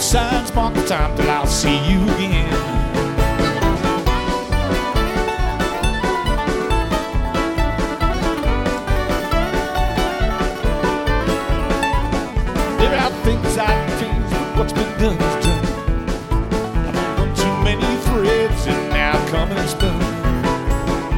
signs mark the time till I'll see you again. There are things I can change, but what's been done is